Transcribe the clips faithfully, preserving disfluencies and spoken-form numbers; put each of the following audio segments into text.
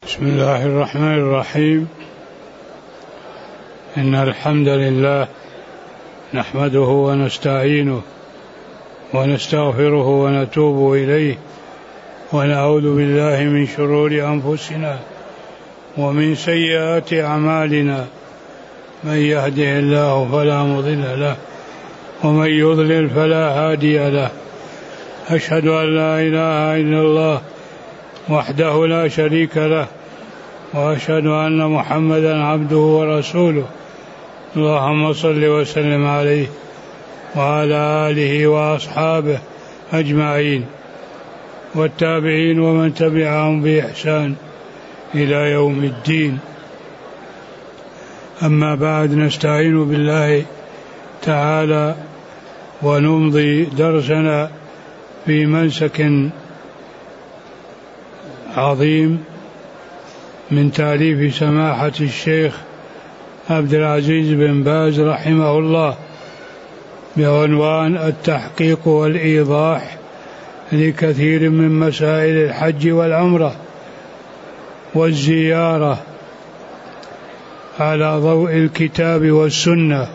بسم الله الرحمن الرحيم. إن الحمد لله نحمده ونستعينه ونستغفره ونتوب إليه ونعوذ بالله من شرور أنفسنا ومن سيئات أعمالنا، من يهده الله فلا مضل له ومن يضلل فلا هادي له. أشهد أن لا إله إلا الله وحده لا شريك له، وأشهد أن محمدا عبده ورسوله. اللهم صل وسلم عليه وعلى آله وأصحابه أجمعين والتابعين ومن تبعهم بإحسان إلى يوم الدين. أما بعد، نستعين بالله تعالى ونمضي درسنا في منسك عظيم من تأليف سماحة الشيخ عبد العزيز بن باز رحمه الله، بعنوان التحقيق والإيضاح لكثير من مسائل الحج والعمرة والزيارة على ضوء الكتاب والسنة.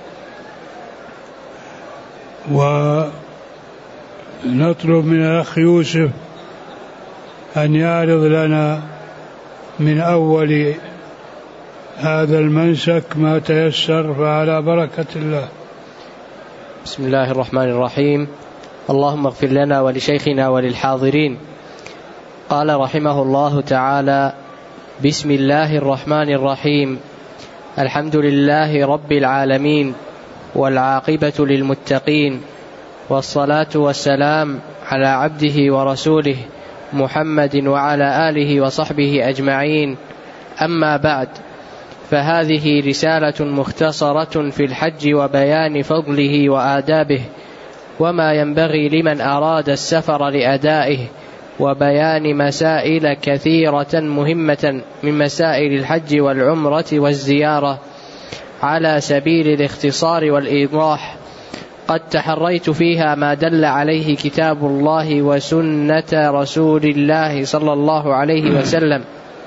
ونطلب من الأخ يوسف أن يعرض لنا من أول هذا المنسك ما تيسر، فعلى بركة الله. بسم الله الرحمن الرحيم. اللهم اغفر لنا ولشيخنا وللحاضرين. قال رحمه الله تعالى: بسم الله الرحمن الرحيم. الحمد لله رب العالمين، والعاقبة للمتقين، والصلاة والسلام على عبده ورسوله محمد وعلى آله وصحبه أجمعين. أما بعد، فهذه رسالة مختصرة في الحج وبيان فضله وآدابه وما ينبغي لمن أراد السفر لأدائه، وبيان مسائل كثيرة مهمة من مسائل الحج والعمرة والزيارة على سبيل الاختصار والإيضاح. قد تحريت فيها ما دل عليه كتاب الله وسنة رسول الله صلى الله عليه وسلم،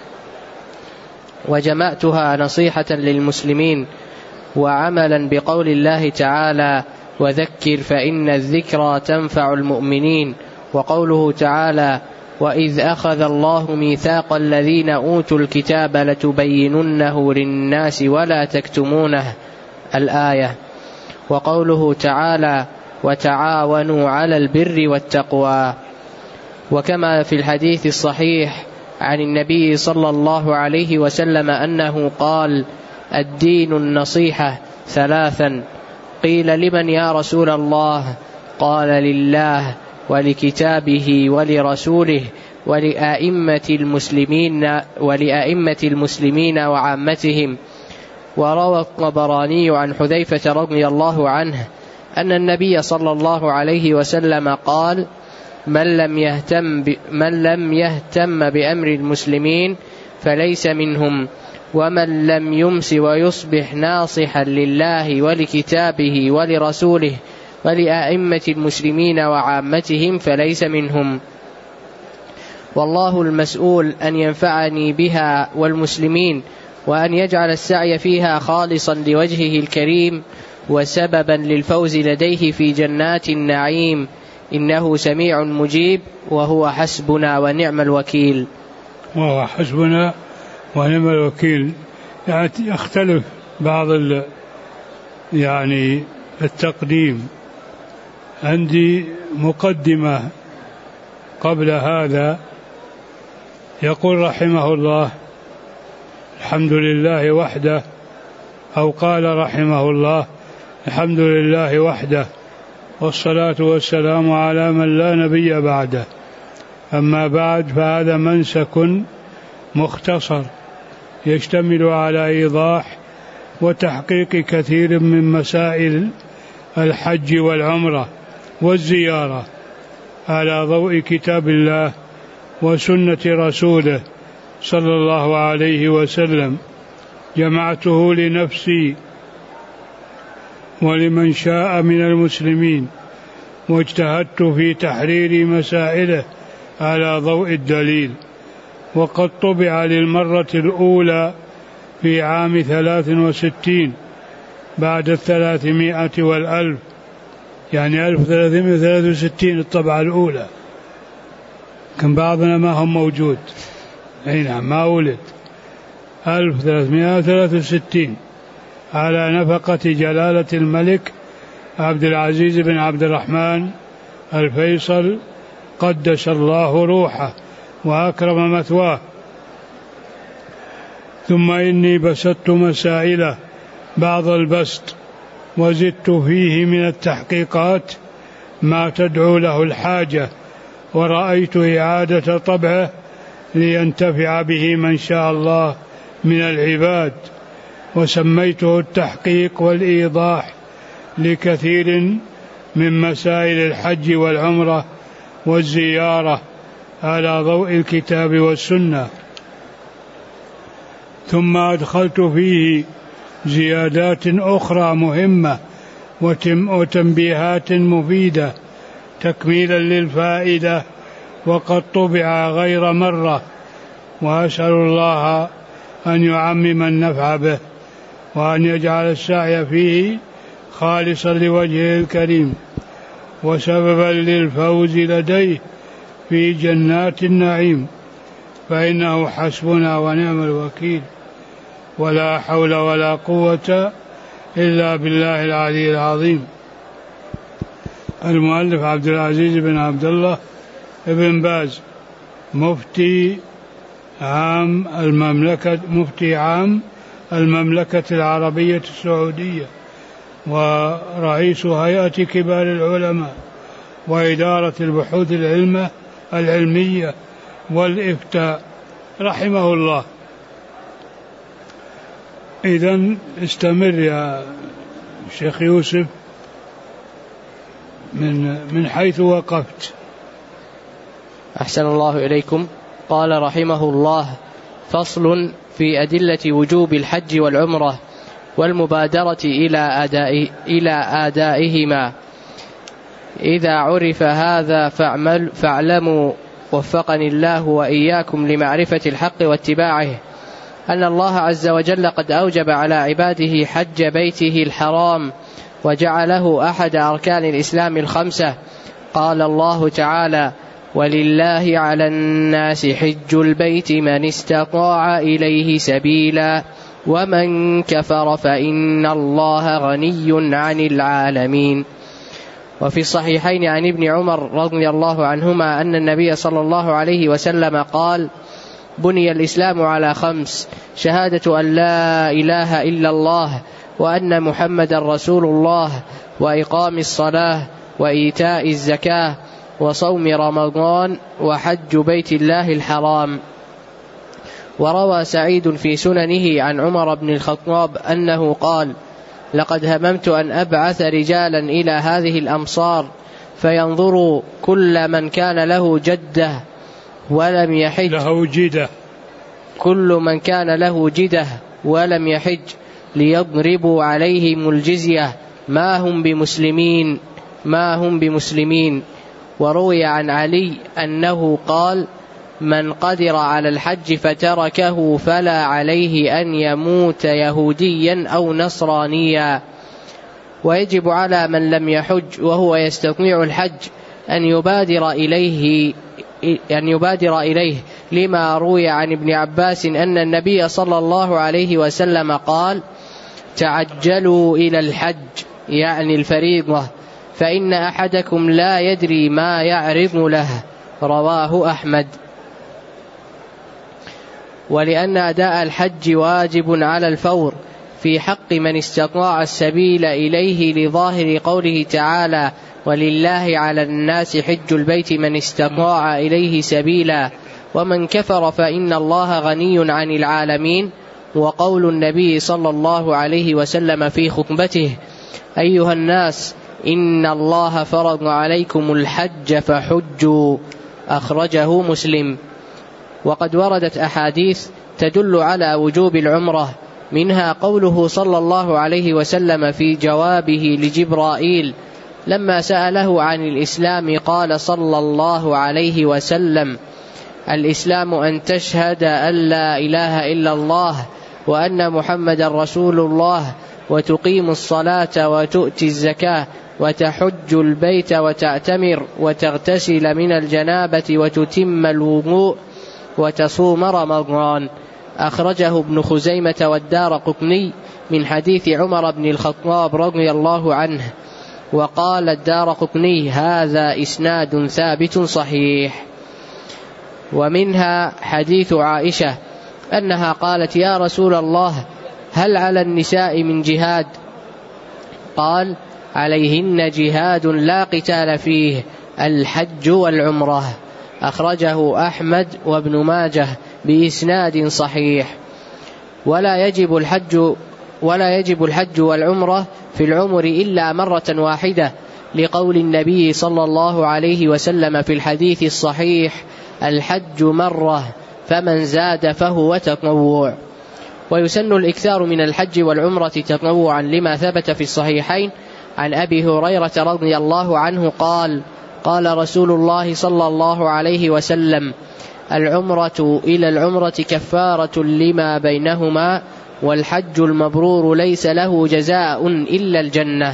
وجمعتها نصيحة للمسلمين وعملا بقول الله تعالى: وذكر فإن الذكرى تنفع المؤمنين، وقوله تعالى: وإذ أخذ الله ميثاق الذين أوتوا الكتاب لتبيننه للناس ولا تكتمونه، الآية. وقوله تعالى: وتعاونوا على البر والتقوى. وكما في الحديث الصحيح عن النبي صلى الله عليه وسلم أنه قال: الدين النصيحة ثلاثا. قيل: لمن يا رسول الله؟ قال: لله ولكتابه ولرسوله ولأئمة المسلمين ولأئمة المسلمين وعامتهم. وروى الطبراني عن حذيفة رضي الله عنه أن النبي صلى الله عليه وسلم قال: من لم يهتم من لم يهتم بأمر المسلمين فليس منهم، ومن لم يمس ويصبح ناصحا لله ولكتابه ولرسوله ولأئمة المسلمين وعامتهم فليس منهم. والله المسؤول أن ينفعني بها والمسلمين، وأن يجعل السعي فيها خالصا لوجهه الكريم وسببا للفوز لديه في جنات النعيم، إنه سميع مجيب، وهو حسبنا ونعم الوكيل. وهو حسبنا ونعم الوكيل. يعني يختلف بعض يعني التقديم. عندي مقدمة قبل هذا. يقول رحمه الله: الحمد لله وحده، أو قال رحمه الله: الحمد لله وحده، والصلاة والسلام على من لا نبي بعده. أما بعد، فهذا منسك مختصر يشتمل على إيضاح وتحقيق كثير من مسائل الحج والعمرة والزيارة على ضوء كتاب الله وسنة رسوله صلى الله عليه وسلم. جمعته لنفسي ولمن شاء من المسلمين، واجتهدت في تحرير مسائله على ضوء الدليل. وقد طبع للمرة الأولى في عام ثلاث وستين بعد الثلاثمائة والألف، يعني ألف ثلاثمائة وثلاثة وستين الطبعة الأولى. كان بعضنا ما هم موجود، أي نعم ما ولد. ألف ثلاثمائة وثلاثة وستين على نفقة جلالة الملك عبد العزيز بن عبد الرحمن الفيصل قدس الله روحه وأكرم مثواه. ثم إني بسطت مسائله بعض البسط، وزدت فيه من التحقيقات ما تدعو له الحاجة، ورأيت إعادة طبعه لينتفع به من شاء الله من العباد، وسميته التحقيق والإيضاح لكثير من مسائل الحج والعمرة والزيارة على ضوء الكتاب والسنة. ثم أدخلت فيه زيادات أخرى مهمة وتنبيهات مفيدة تكميلا للفائدة، وقد طبع غير مرة، وأسأل الله أن يعمم النفع به، وأن يجعل السعي فيه خالصا لوجهه الكريم وسببا للفوز لديه في جنات النعيم، فإنه حسبنا ونعم الوكيل، ولا حول ولا قوة إلا بالله العلي العظيم. المؤلف عبد العزيز بن عبد الله بن باز، مفتي عام المملكة مفتي عام المملكة العربية السعودية، ورئيس هيئة كبار العلماء، وإدارة البحوث العلمة العلمية والإفتاء، رحمه الله. إذن استمر يا شيخ يوسف من من حيث وقفت. أحسن الله إليكم. قال رحمه الله: فصل في أدلة وجوب الحج والعمرة والمبادرة إلى أداء إلى أدائهما. إذا عرف هذا فاعمل فاعلموا وفقني الله وإياكم لمعرفة الحق واتباعه أن الله عز وجل قد أوجب على عباده حج بيته الحرام، وجعله أحد أركان الإسلام الخمسة. قال الله تعالى: ولله على الناس حج البيت من استطاع إليه سبيلا ومن كفر فإن الله غني عن العالمين. وفي الصحيحين عن ابن عمر رضي الله عنهما أن النبي صلى الله عليه وسلم قال: بني الإسلام على خمس: شهادة أن لا إله إلا الله وأن محمد رسول الله، وإقام الصلاة، وإيتاء الزكاة، وصوم رمضان، وحج بيت الله الحرام. وروى سعيد في سننه عن عمر بن الخطاب أنه قال: لقد هممت أن أبعث رجالا إلى هذه الأمصار فينظروا كل من كان له جدة ولم يحج له جدة كل من كان له جدة ولم يحج ليضربوا عليهم الجزية ما هم بمسلمين ما هم بمسلمين. وروي عن علي أنه قال: من قدر على الحج فتركه فلا عليه أن يموت يهوديا أو نصرانيا. ويجب على من لم يحج وهو يستطيع الحج أن يبادر إليه أن يبادر إليه لما روي عن ابن عباس أن النبي صلى الله عليه وسلم قال: تعجلوا إلى الحج، يعني الفريضة، فإن أحدكم لا يدري ما يعرض له. رواه أحمد. ولأن أداء الحج واجب على الفور في حق من استطاع السبيل إليه لظاهر قوله تعالى: ولله على الناس حج البيت من استطاع إليه سبيلا ومن كفر فإن الله غني عن العالمين. وقول النبي صلى الله عليه وسلم في خطبته: أيها الناس إن الله فرض عليكم الحج فحجوا، أخرجه مسلم. وقد وردت أحاديث تدل على وجوب العمرة، منها قوله صلى الله عليه وسلم في جوابه لجبرائيل لما سأله عن الإسلام قال صلى الله عليه وسلم: الإسلام أن تشهد أن لا إله إلا الله وأن محمد رسول الله وتقيم الصلاة وتؤتي الزكاة وتحج البيت وتعتمر وتغتسل من الجنابة وتتم الوضوء وتصوم رمضان. أخرجه ابن خزيمة والدارقطني من حديث عمر بن الخطاب رضي الله عنه. وقال الدارقطني هذا إسناد ثابت صحيح. ومنها حديث عائشة أنها قالت يا رسول الله هل على النساء من جهاد؟ قال عليهن جهاد لا قتال فيه الحج والعمرة. أخرجه أحمد وابن ماجه بإسناد صحيح. ولا يجب الحج ولا يجب الحج والعمرة في العمر إلا مرة واحدة، لقول النبي صلى الله عليه وسلم في الحديث الصحيح الحج مرة فمن زاد فهو تطوع. ويسن الإكثار من الحج والعمرة تطوعا لما ثبت في الصحيحين عن أبي هريرة رضي الله عنه قال قال رسول الله صلى الله عليه وسلم العمرة إلى العمرة كفارة لما بينهما والحج المبرور ليس له جزاء إلا الجنة.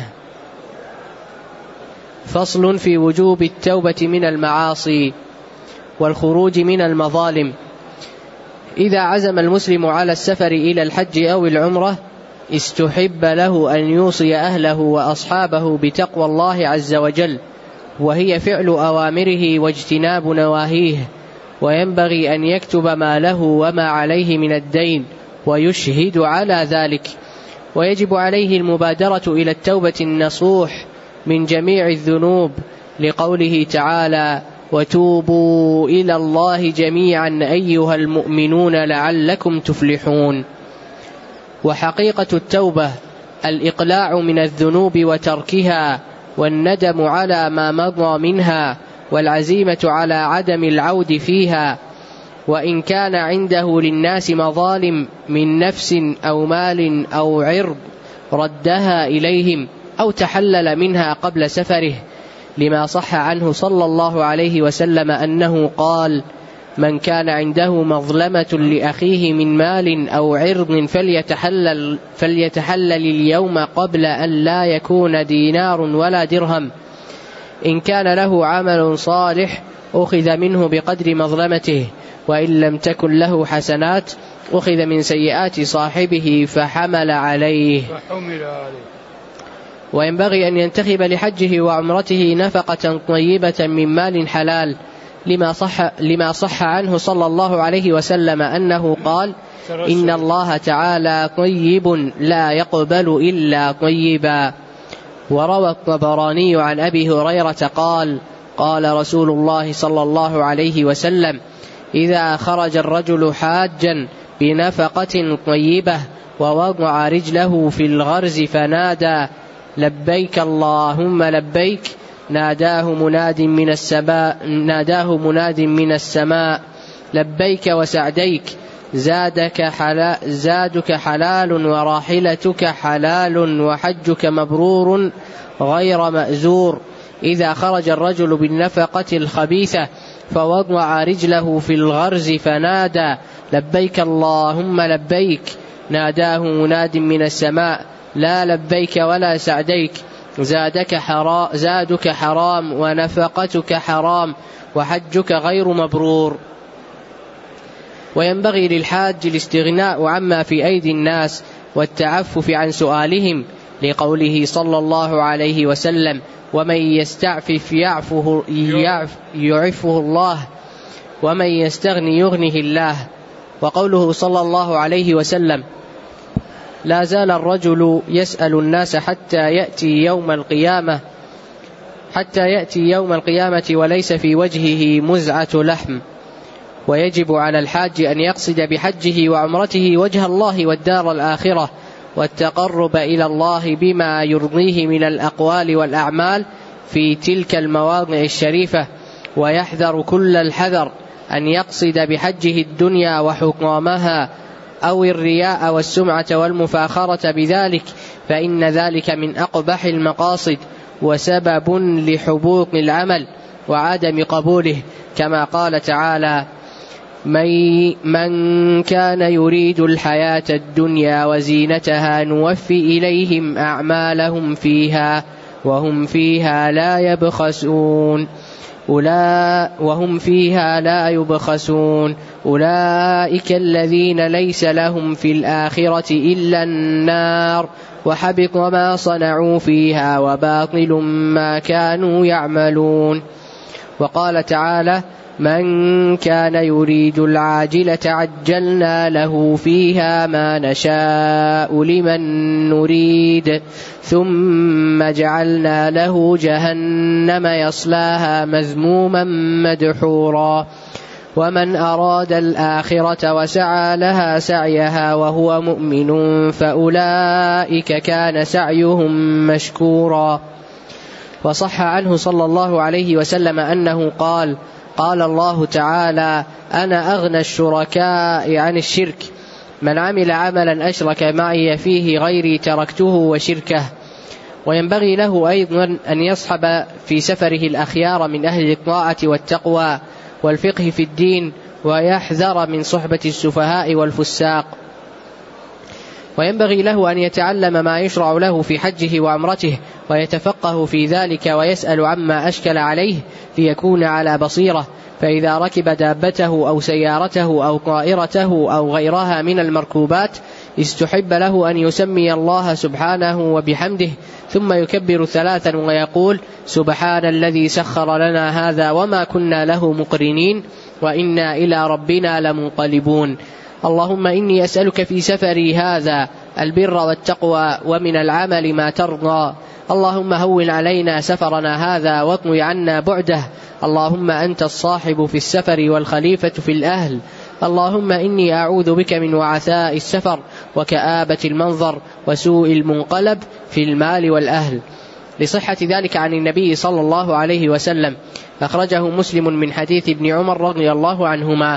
فصل في وجوب التوبة من المعاصي والخروج من المظالم. إذا عزم المسلم على السفر إلى الحج أو العمرة استحب له أن يوصي أهله وأصحابه بتقوى الله عز وجل، وهي فعل أوامره واجتناب نواهيه، وينبغي أن يكتب ما له وما عليه من الدين ويشهد على ذلك. ويجب عليه المبادرة إلى التوبة النصوح من جميع الذنوب، لقوله تعالى وتوبوا إلى الله جميعا أيها المؤمنون لعلكم تفلحون. وحقيقة التوبة الإقلاع من الذنوب وتركها، والندم على ما مضى منها، والعزيمة على عدم العود فيها. وإن كان عنده للناس مظالم من نفس أو مال أو عرض ردها إليهم أو تحلل منها قبل سفره، لما صح عنه صلى الله عليه وسلم أنه قال من كان عنده مظلمة لأخيه من مال أو عرض فليتحلل, فليتحلل اليوم قبل أن لا يكون دينار ولا درهم. إن كان له عمل صالح أخذ منه بقدر مظلمته، وإن لم تكن له حسنات أخذ من سيئات صاحبه فحمل عليه. وينبغي أن ينتخب لحجه وعمرته نفقة طيبة من مال حلال، لما صح, لما صح عنه صلى الله عليه وسلم أنه قال إن الله تعالى طيب لا يقبل إلا طيبا. وروى الطبراني عن أبي هريرة قال قال رسول الله صلى الله عليه وسلم إذا خرج الرجل حاجا بنفقة طيبة ووضع رجله في الغرز فنادى لبيك اللهم لبيك، ناداه مناد من السماء ناداه مناد من السماء لبيك وسعديك، زادك حلال زادك حلال وراحلتك حلال وحجك مبرور غير مأزور. إذا خرج الرجل بالنفقة الخبيثة فوضع رجله في الغرز فنادى لبيك اللهم لبيك، ناداه مناد من السماء لا لبيك ولا سعديك، زادك حرام زادك حرام ونفقتك حرام وحجك غير مبرور. وينبغي للحاج الاستغناء عما في أيدي الناس والتعفف عن سؤالهم، لقوله صلى الله عليه وسلم ومن يستعفف يعفه, يعف يعفه الله ومن يستغني يغنه الله. وقوله صلى الله عليه وسلم لا زال الرجل يسأل الناس حتى يأتي يوم القيامة حتى يأتي يوم القيامة وليس في وجهه مزعة لحم. ويجب على الحاج أن يقصد بحجه وعمرته وجه الله والدار الآخرة والتقرب إلى الله بما يرضيه من الأقوال والأعمال في تلك المواضع الشريفة، ويحذر كل الحذر أن يقصد بحجه الدنيا وحطامها أو الرياء والسمعة والمفاخرة بذلك، فإن ذلك من أقبح المقاصد وسبب لحبوط العمل وعدم قبوله، كما قال تعالى من, من كان يريد الحياة الدنيا وزينتها نوفي إليهم أعمالهم فيها وهم فيها لا يبخسون أولئك وهم فيها لا يبخسون أولئك الذين ليس لهم في الآخرة إلا النار وحبط ما صنعوا فيها وباطل ما كانوا يعملون. وقال تعالى من كان يريد العاجلة عجلنا له فيها ما نشاء لمن نريد ثم جعلنا له جهنم يصلاها مذموما مدحورا ومن أراد الآخرة وسعى لها سعيها وهو مؤمن فأولئك كان سعيهم مشكورا. وصح عنه صلى الله عليه وسلم أنه قال قال الله تعالى أنا أغنى الشركاء عن الشرك من عمل عملا أشرك معي فيه غيري تركته وشركه. وينبغي له أيضا أن يصحب في سفره الأخيار من أهل الطاعة والتقوى والفقه في الدين ويحذر من صحبة السفهاء والفساق. وينبغي له أن يتعلم ما يشرع له في حجه وعمرته ويتفقه في ذلك ويسأل عما أشكل عليه ليكون على بصيرة. فإذا ركب دابته أو سيارته أو طائرته أو غيرها من المركوبات استحب له أن يسمي الله سبحانه وبحمده ثم يكبر ثلاثا ويقول سبحان الذي سخر لنا هذا وما كنا له مقرنين وإنا إلى ربنا لمنقلبون. اللهم إني أسألك في سفري هذا البر والتقوى ومن العمل ما ترضى. اللهم هون علينا سفرنا هذا واطوي عنا بعده. اللهم أنت الصاحب في السفر والخليفة في الأهل. اللهم إني أعوذ بك من وعثاء السفر وكآبة المنظر وسوء المنقلب في المال والأهل. لصحة ذلك عن النبي صلى الله عليه وسلم أخرجه مسلم من حديث ابن عمر رضي الله عنهما.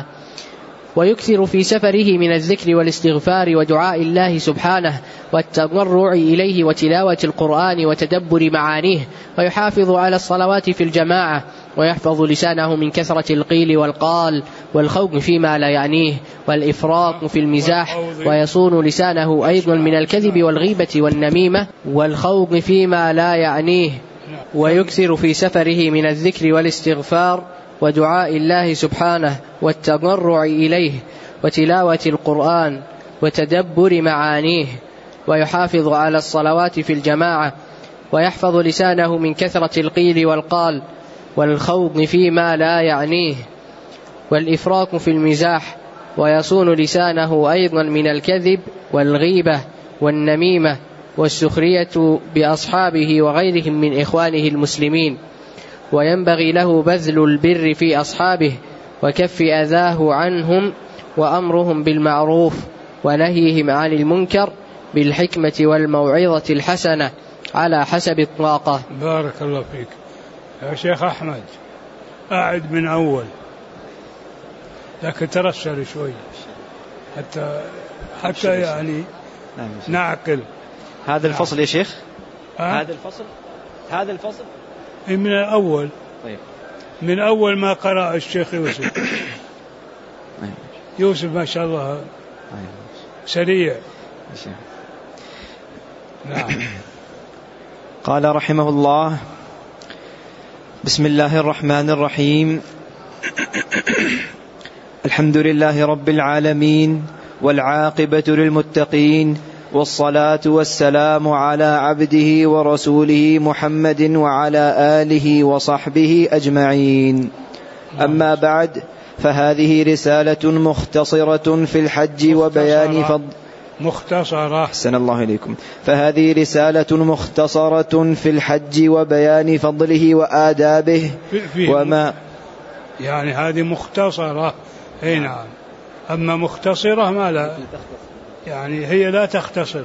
ويكثر في سفره من الذكر والاستغفار ودعاء الله سبحانه والتضرع إليه وتلاوة القرآن وتدبر معانيه ويحافظ على الصلوات في الجماعة ويحفظ لسانه من كثرة القيل والقال والخوض فيما لا يعنيه والإفراط في المزاح ويصون لسانه أيضا من الكذب والغيبة والنميمة والخوض فيما لا يعنيه. ويكثر في سفره من الذكر والاستغفار ودعاء الله سبحانه والتضرع إليه وتلاوة القرآن وتدبر معانيه ويحافظ على الصلوات في الجماعة ويحفظ لسانه من كثرة القيل والقال والخوض فيما لا يعنيه والإفراط في المزاح ويصون لسانه أيضا من الكذب والغيبة والنميمة والسخرية بأصحابه وغيرهم من إخوانه المسلمين. وينبغي له بذل البر في أصحابه وكف أذاه عنهم وأمرهم بالمعروف ونهيهم عن المنكر بالحكمة والموعظة الحسنة على حسب الطاقة. بارك الله فيك يا شيخ أحمد. أعد من أول لكن ترسل شوي حتى حتى يعني نعقل هذا الفصل يا شيخ. أه؟ هذا الفصل هذا الفصل من الأول. طيب. من أول ما قرأ الشيخ يوسف. يوسف ما شاء الله سريع. نعم. قال رحمه الله بسم الله الرحمن الرحيم الحمد لله رب العالمين والعاقبة للمتقين والصلاة والسلام على عبده ورسوله محمد وعلى آله وصحبه أجمعين. أما بعد فهذه رسالة مختصرة في الحج وبيان فضل مختصرة أحسن الله إليكم فهذه رسالة مختصرة في الحج وبيان فضله وآدابه وما يعني هذه مختصرة. أي نعم. أما مختصرة ما لا يعني هي لا تختصر.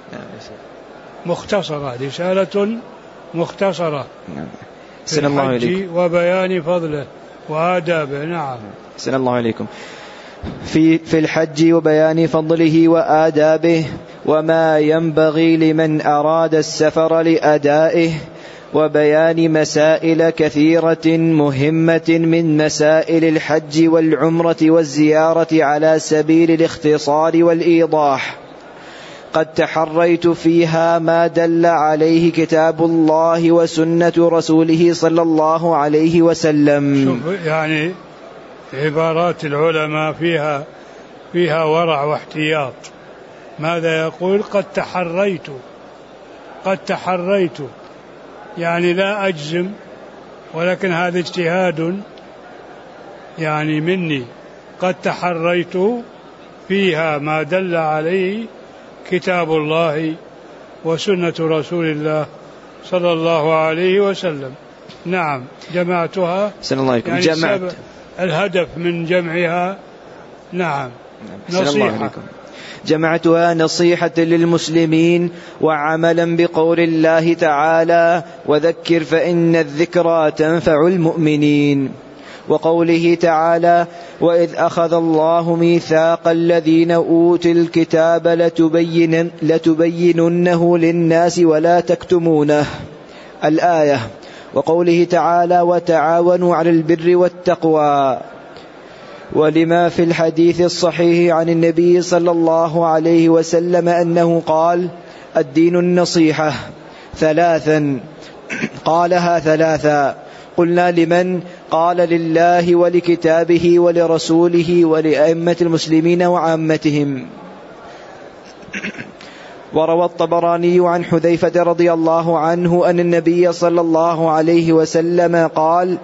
مختصرة رسالة مختصرة في الحج وبيان فضله وآدابه. نعم. أحسن الله إليكم في في الحج وبيان فضله وآدابه وما ينبغي لمن أراد السفر لأدائه وبيان مسائل كثيرة مهمة من مسائل الحج والعمرة والزيارة على سبيل الاختصار والإيضاح، قد تحريت فيها ما دل عليه كتاب الله وسنة رسوله صلى الله عليه وسلم. شوف يعني عبارات العلماء فيها فيها ورع واحتياط. ماذا يقول؟ قد تحريت، قد تحريت يعني لا أجزم، ولكن هذا اجتهاد يعني مني. قد تحريت فيها ما دل عليه كتاب الله وسنة رسول الله صلى الله عليه وسلم. نعم جمعتها. يعني جمعت الهدف من جمعها. نعم نصيحة. جمعتها نصيحة للمسلمين وعملا بقول الله تعالى: وذكر فإن الذكرى تنفع المؤمنين، وقوله تعالى: وإذ أخذ الله ميثاق الذين أوتوا الكتاب لتبين لتبيننه للناس ولا تكتمونه، الآية. وقوله تعالى: وتعاونوا على البر والتقوى. ولما في الحديث الصحيح عن النبي صلى الله عليه وسلم أنه قال: الدين النصيحة ثلاثا، قالها ثلاثا. قلنا: لمن؟ قال: لله ولكتابه ولرسوله ولأئمة المسلمين وعامتهم. وروى الطبراني عن حذيفة رضي الله عنه أن النبي صلى الله عليه وسلم قال: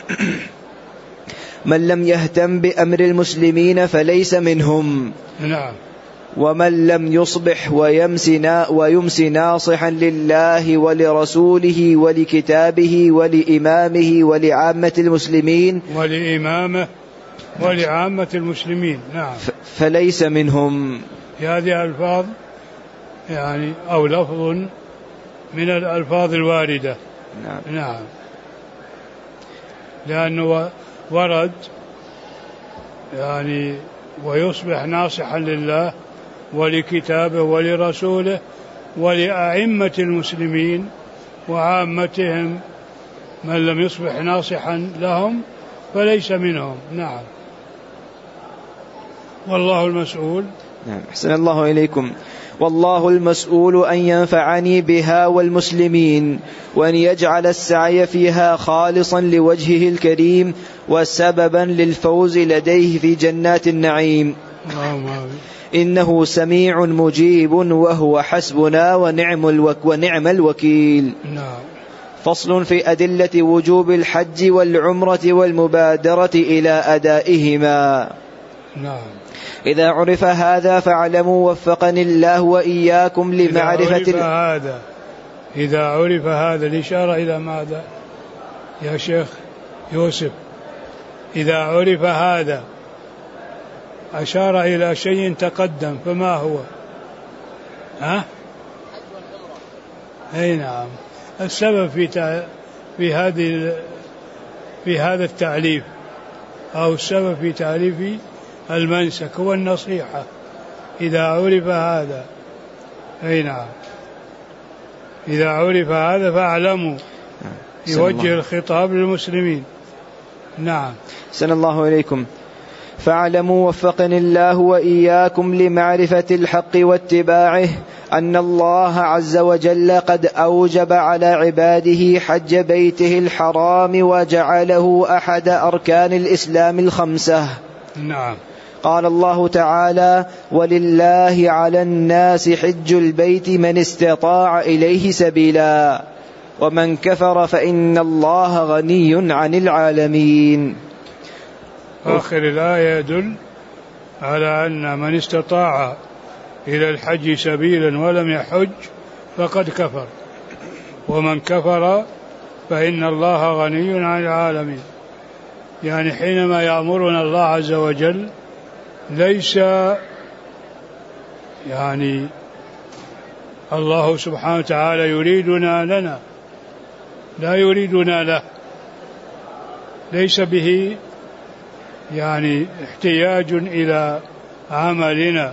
من لم يهتم بأمر المسلمين فليس منهم. نعم. ومن لم يصبح ويمس ناصحا لله ولرسوله ولكتابه ولإمامه ولعامة المسلمين ولإمامه ولعامة المسلمين. نعم. فليس منهم. هذه ألفاظ يعني أو لفظ من الألفاظ الواردة. نعم. نعم. لأنه ورد يعني ويصبح ناصحا لله ولكتابه ولرسوله ولأئمة المسلمين وعامتهم. من لم يصبح ناصحا لهم فليس منهم. نعم. والله المسؤول. نعم. أحسن الله إليكم. والله المسؤول أن ينفعني بها والمسلمين، وأن يجعل السعي فيها خالصا لوجهه الكريم وسببا للفوز لديه في جنات النعيم. إنه سميع مجيب وهو حسبنا ونعم, الوك ونعم الوكيل. فصل في أدلة وجوب الحج والعمرة والمبادرة إلى أدائهما. نعم. إذا عرف هذا فاعلموا وفقني الله وإياكم لمعرفة إذا عرف هذا إذا عرف هذا الإشارة إلى ماذا يا شيخ يوسف؟ إذا عرف هذا أشار إلى شيء تقدم، فما هو؟ ها؟ أي نعم. السبب في تع... في هذه في هذا التعليف أو السبب في تعليف المنسك هو النصيحة. إذا عرف هذا. أي نعم. إذا عرف هذا فاعلموا، يوجه الخطاب للمسلمين. نعم. سن الله إليكم. فاعلموا وفقني الله وإياكم لمعرفة الحق واتباعه أن الله عز وجل قد أوجب على عباده حج بيته الحرام وجعله أحد أركان الإسلام الخمسة. نعم. قال الله تعالى: ولله على الناس حج البيت من استطاع إليه سبيلا ومن كفر فإن الله غني عن العالمين. آخر الآية يدل على أن من استطاع إلى الحج سبيلا ولم يحج فقد كفر، ومن كفر فإن الله غني عن العالمين. يعني حينما يأمرنا الله عز وجل ليس يعني الله سبحانه وتعالى يريدنا لنا، لا يريدنا له، ليس به يعني احتياج إلى عملنا،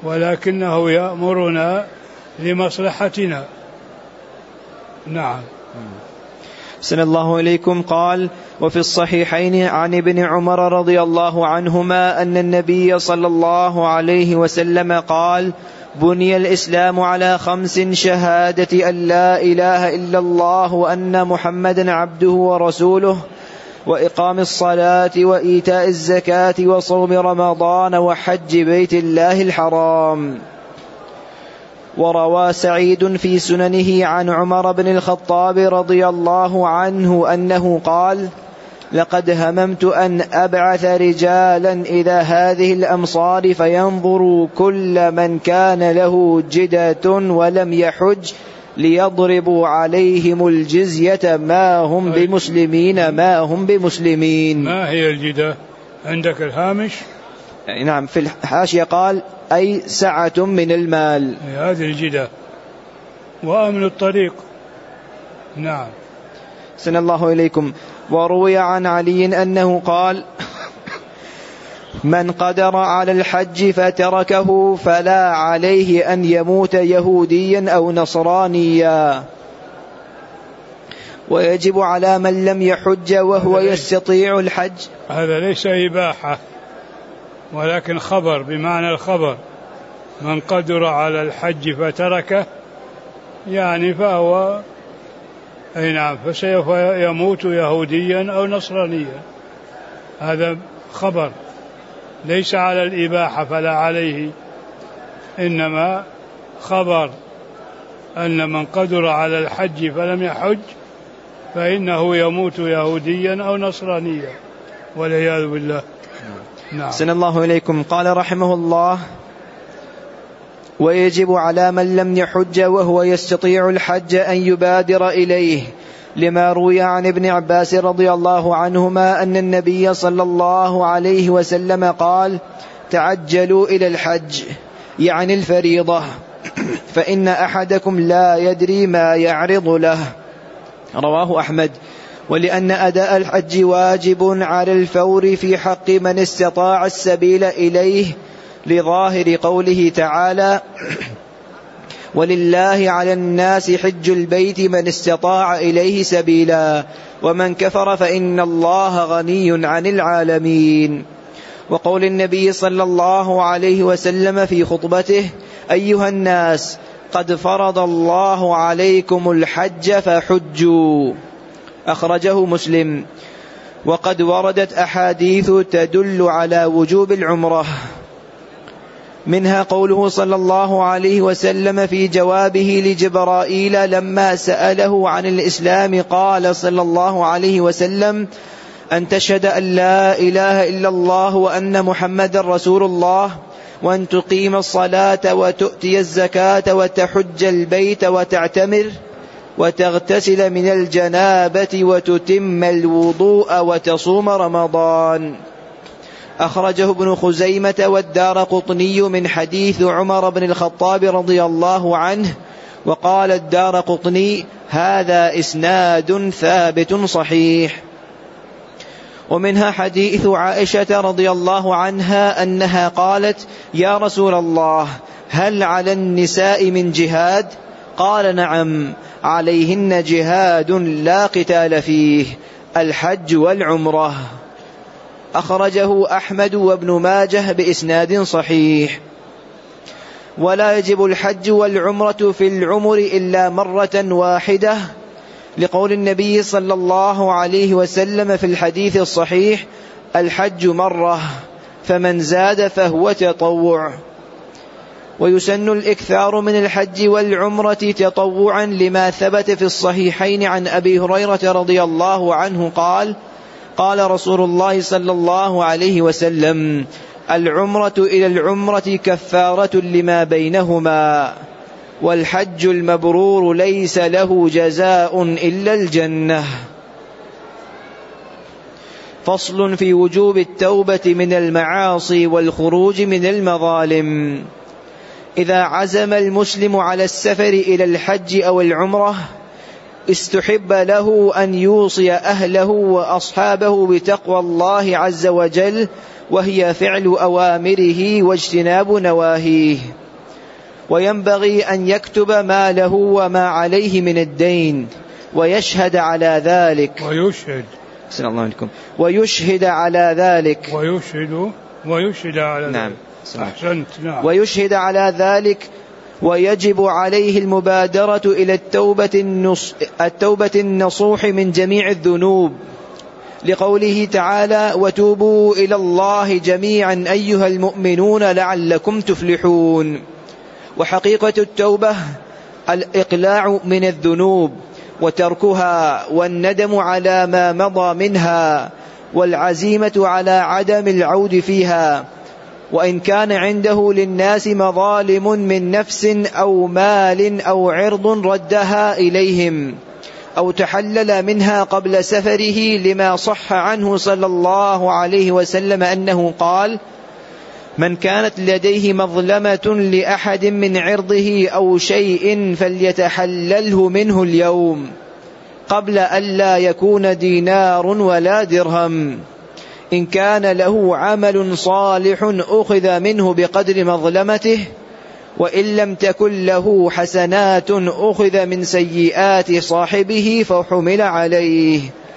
ولكنه يأمرنا لمصلحتنا. نعم. أحسن الله إليكم. قال: وفي الصحيحين عن ابن عمر رضي الله عنهما أن النبي صلى الله عليه وسلم قال: بني الإسلام على خمس: شهادة أن لا إله إلا الله وأن محمدا عبده ورسوله، وإقام الصلاة، وإيتاء الزكاة، وصوم رمضان، وحج بيت الله الحرام. وروى سعيد في سننه عن عمر بن الخطاب رضي الله عنه أنه قال: لقد هممت أن أبعث رجالا إلى هذه الأمصار فينظروا كل من كان له جدة ولم يحج ليضربوا عليهم الجزية ما هم بمسلمين ما هم بمسلمين. ما هي الجدة عندك الهامش؟ نعم، في الحاشية قال: أي سعة من المال. هذه الجدة وأمن الطريق. نعم. سن الله إليكم. وروي عن علي أنه قال: من قدر على الحج فتركه فلا عليه أن يموت يهوديا أو نصرانيا، ويجب على من لم يحج وهو يستطيع الحج. هذا ليس إباحة ولكن خبر بمعنى الخبر. من قدر على الحج فتركه يعني فهو أي نعم فسوف يموت يهوديا أو نصرانيا. هذا خبر ليس على الإباحة فلا عليه، إنما خبر أن من قدر على الحج فلم يحج فإنه يموت يهوديا أو نصرانيا والعياذ بالله. نعم. سن الله إليكم. قال رحمه الله: ويجب على من لم يحج وهو يستطيع الحج أن يبادر إليه، لما روي عن ابن عباس رضي الله عنهما أن النبي صلى الله عليه وسلم قال: تعجلوا إلى الحج، يعني الفريضة، فإن أحدكم لا يدري ما يعرض له. رواه أحمد. ولأن أداء الحج واجب على الفور في حق من استطاع السبيل إليه، لظاهر قوله تعالى: ولله على الناس حج البيت من استطاع إليه سبيلا، ومن كفر فإن الله غني عن العالمين. وقول النبي صلى الله عليه وسلم في خطبته: أيها الناس قد فرض الله عليكم الحج فحجوا، أخرجه مسلم. وقد وردت أحاديث تدل على وجوب العمرة، منها قوله صلى الله عليه وسلم في جوابه لجبرائيل لما سأله عن الإسلام، قال صلى الله عليه وسلم: أن تشهد أن لا إله إلا الله وأن محمد رسول الله، وأن تقيم الصلاة وتؤتي الزكاة وتحج البيت وتعتمر وتغتسل من الجنابة وتتم الوضوء وتصوم رمضان. أخرجه ابن خزيمة والدارقطني من حديث عمر بن الخطاب رضي الله عنه. وقال الدارقطني: هذا إسناد ثابت صحيح. ومنها حديث عائشة رضي الله عنها أنها قالت: يا رسول الله، هل على النساء من جهاد؟ قال: نعم، عليهن جهاد لا قتال فيه، الحج والعمرة. أخرجه أحمد وابن ماجه بإسناد صحيح. ولا يجب الحج والعمرة في العمر إلا مرة واحدة، لقول النبي صلى الله عليه وسلم في الحديث الصحيح: الحج مرة، فمن زاد فهو تطوع. ويسن الإكثار من الحج والعمرة تطوعا، لما ثبت في الصحيحين عن أبي هريرة رضي الله عنه قال: قال رسول الله صلى الله عليه وسلم: العمرة إلى العمرة كفارة لما بينهما، والحج المبرور ليس له جزاء إلا الجنة. فصل في وجوب التوبة من المعاصي والخروج من المظالم. إذا عزم المسلم على السفر إلى الحج أو العمرة، استحب له أن يوصي أهله وأصحابه بتقوى الله عز وجل، وهي فعل أوامره واجتناب نواهيه. وينبغي أن يكتب ما له وما عليه من الدين، ويشهد على ذلك ويشهد سلام الله عليكم ويشهد على ذلك ويشهد ويشهد على نعم. ذلك أحسنت. نعم. ويشهد على ذلك. ويجب عليه المبادرة إلى التوبة, النص التوبة النصوح من جميع الذنوب، لقوله تعالى: وتوبوا إلى الله جميعا أيها المؤمنون لعلكم تفلحون. وحقيقة التوبة الإقلاع من الذنوب وتركها، والندم على ما مضى منها، والعزيمة على عدم العود فيها. وإن كان عنده للناس مظالم من نفس أو مال أو عرض ردها إليهم، أو تحلل منها قبل سفره، لما صح عنه صلى الله عليه وسلم أنه قال: من كانت لديه مظلمة لأحد من عرضه أو شيء فليتحلله منه اليوم قبل أن لا يكون دينار ولا درهم. إن كان له عمل صالح أخذ منه بقدر مظلمته، وإن لم تكن له حسنات أخذ من سيئات صاحبه فحمل عليه.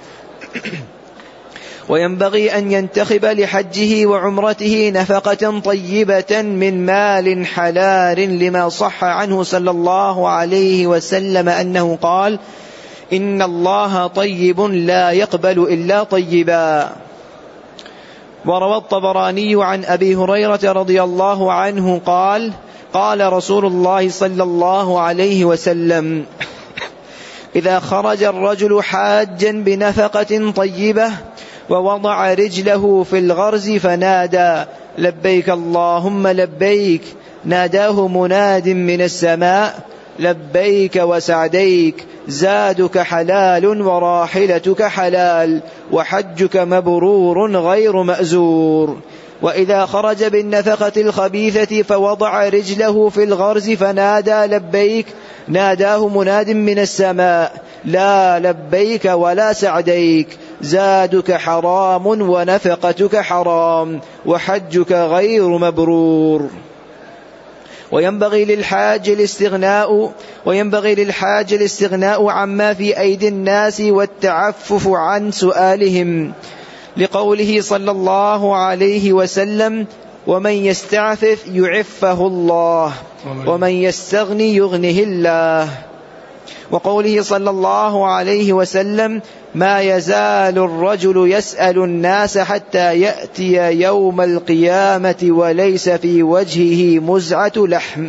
وينبغي أن ينتخب لحجه وعمرته نفقة طيبة من مال حلال، لما صح عنه صلى الله عليه وسلم أنه قال: إن الله طيب لا يقبل إلا طيبا. وروى الطبراني عن أبي هريرة رضي الله عنه قال: قال رسول الله صلى الله عليه وسلم: إذا خرج الرجل حاجا بنفقة طيبة ووضع رجله في الغرز فنادى: لبيك اللهم لبيك، ناداه مناد من السماء: لبيك وسعديك، زادك حلال وراحلتك حلال، وحجك مبرور غير مأزور. وإذا خرج بالنفقة الخبيثة فوضع رجله في الغرز فنادى: لبيك، ناداه مناد من السماء: لا لبيك ولا سعديك، زادك حرام ونفقتك حرام، وحجك غير مبرور. وينبغي للحاج الاستغناء وينبغي للحاج الاستغناء عما في أيدي الناس والتعفف عن سؤالهم، لقوله صلى الله عليه وسلم: ومن يستعفف يعفه الله، ومن يستغني يغنه الله. وقوله صلى الله عليه وسلم: ما يزال الرجل يسأل الناس حتى يأتي يوم القيامة وليس في وجهه مزعة لحم.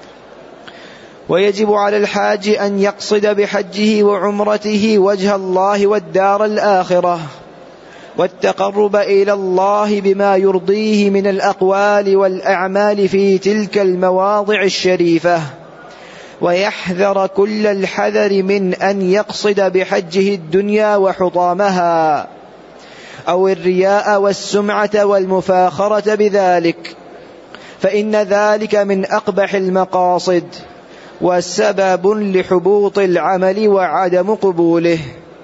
ويجب على الحاج أن يقصد بحجه وعمرته وجه الله والدار الآخرة، والتقرب إلى الله بما يرضيه من الأقوال والأعمال في تلك المواضع الشريفة، ويحذر كل الحذر من أن يقصد بحجه الدنيا وحطامها، أو الرياء والسمعة والمفاخرة بذلك، فإن ذلك من أقبح المقاصد وسبب لحبوط العمل وعدم قبوله.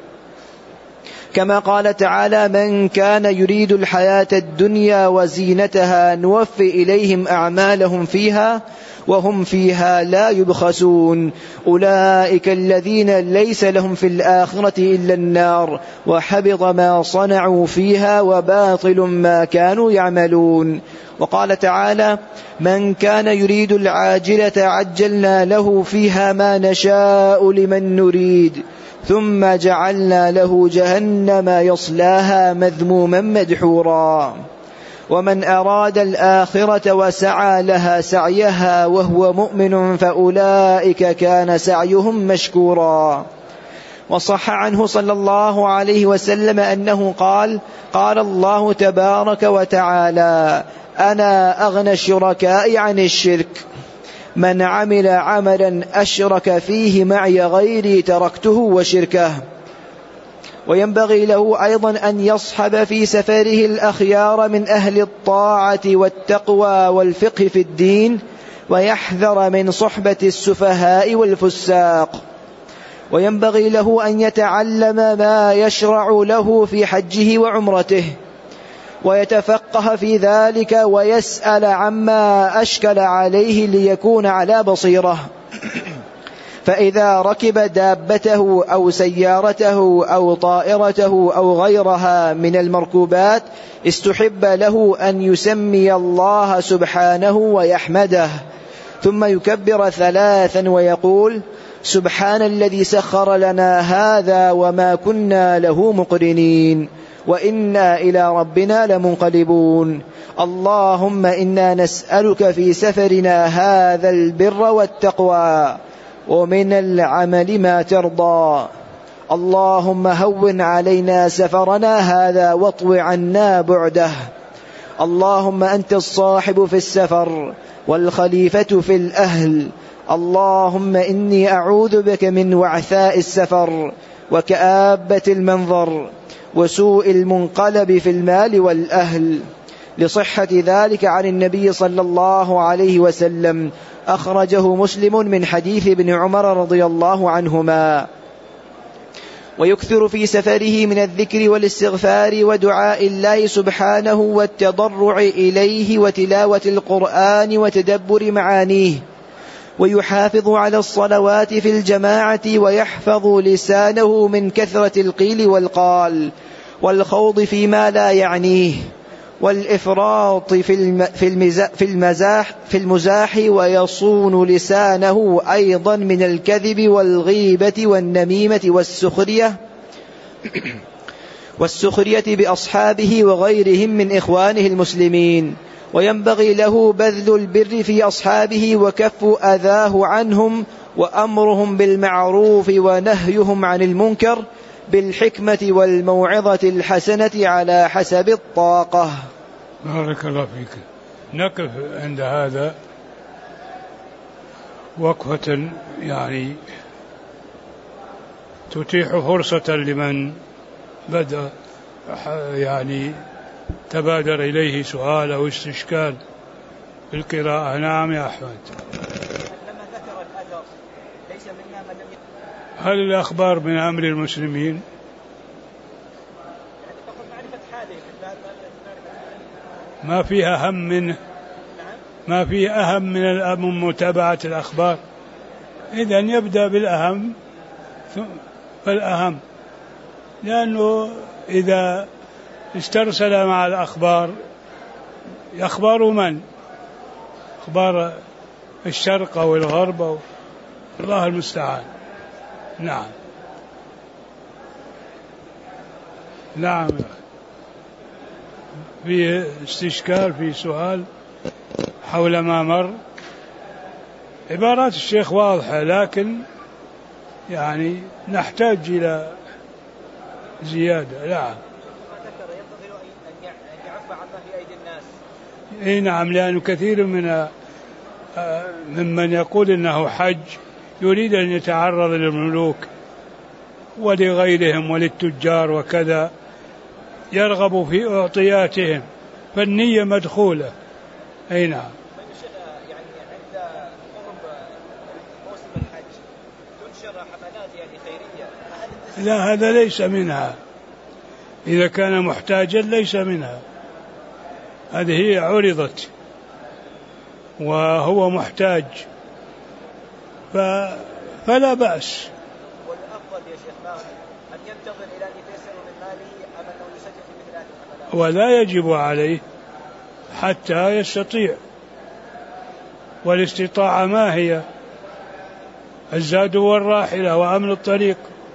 كما قال تعالى: من كان يريد الحياة الدنيا وزينتها نوفي إليهم أعمالهم فيها وهم فيها لا يبخسون، أولئك الذين ليس لهم في الآخرة إلا النار، وحبط ما صنعوا فيها وباطل ما كانوا يعملون. وقال تعالى: من كان يريد العاجلة عجلنا له فيها ما نشاء لمن نريد، ثم جعلنا له جهنم يصلاها مذموما مدحورا. ومن أراد الآخرة وسعى لها سعيها وهو مؤمن فأولئك كان سعيهم مشكورا. وصح عنه صلى الله عليه وسلم أنه قال: قال الله تبارك وتعالى: أنا أغنى الشركاء عن الشرك، من عمل عملا أشرك فيه معي غيري تركته وشركه. وينبغي له أيضا أن يصحب في سفره الأخيار من أهل الطاعة والتقوى والفقه في الدين، ويحذر من صحبة السفهاء والفساق. وينبغي له أن يتعلم ما يشرع له في حجه وعمرته، ويتفقه في ذلك، ويسأل عما أشكل عليه ليكون على بصيرة. فإذا ركب دابته أو سيارته أو طائرته أو غيرها من المركوبات استحب له أن يسمي الله سبحانه ويحمده، ثم يكبر ثلاثا ويقول: سبحان الذي سخر لنا هذا وما كنا له مقرنين وإنا إلى ربنا لمنقلبون. اللهم إنا نسألك في سفرنا هذا البر والتقوى ومن العمل ما ترضى. اللهم هون علينا سفرنا هذا واطو عنا بعده. اللهم أنت الصاحب في السفر والخليفة في الأهل. اللهم إني أعوذ بك من وعثاء السفر وكآبة المنظر وسوء المنقلب في المال والأهل. لصحة ذلك عن النبي صلى الله عليه وسلم، أخرجه مسلم من حديث ابن عمر رضي الله عنهما. ويكثر في سفره من الذكر والاستغفار ودعاء الله سبحانه والتضرع إليه وتلاوة القرآن وتدبر معانيه، ويحافظ على الصلوات في الجماعة، ويحفظ لسانه من كثرة القيل والقال والخوض فيما لا يعنيه، والإفراط في المزاح في المزاح ويصون لسانه أيضا من الكذب والغيبة والنميمة والسخرية والسخرية بأصحابه وغيرهم من إخوانه المسلمين. وينبغي له بذل البر في أصحابه وكف أذاه عنهم وأمرهم بالمعروف ونهيهم عن المنكر بالحكمة والموعظة الحسنة على حسب الطاقة. بارك الله فيك. نقف عند هذا وقفة يعني تتيح فرصة لمن بدأ يعني تبادر إليه سؤال أو استشكال في القراءة. نعم يا أحمد. لما ذكر الأثر ليس منا من لم يقرأ. هل الأخبار من أمر المسلمين؟ يعني فقط معرفة حاله ما فيها أهم منه، ما فيه أهم من الأمر متابعة الأخبار. إذن يبدأ بالأهم فالأهم، لأنه إذا استرسل مع الأخبار أخبار من؟ أخبار الشرق أو الغرب أو الله المستعان. نعم نعم. في استشكال، في سؤال حول ما مر. عبارات الشيخ واضحة، لكن يعني نحتاج إلى زيادة. نعم. اي نعم، لأن كثير من ممن يقول انه حج يريد ان يتعرض للملوك ولغيرهم وللتجار وكذا، يرغب في اعطياتهم، فالنية مدخولة. اي نعم. يعني عند قرب موسم الحج تنشر حملات يعني خيرية. لا، هذا ليس منها. إذا كان محتاجا ليس منها. هذه هي عرضت وهو محتاج فلا بأس. والأفضل يا شيخنا أن ينتظر إلى أن يتيسر من ماله أم أنه يسجل في مثل هذه الحملات؟ ولا يجب عليه حتى يستطيع. والاستطاعة ما هي؟ الزاد والراحلة وأمن الطريق.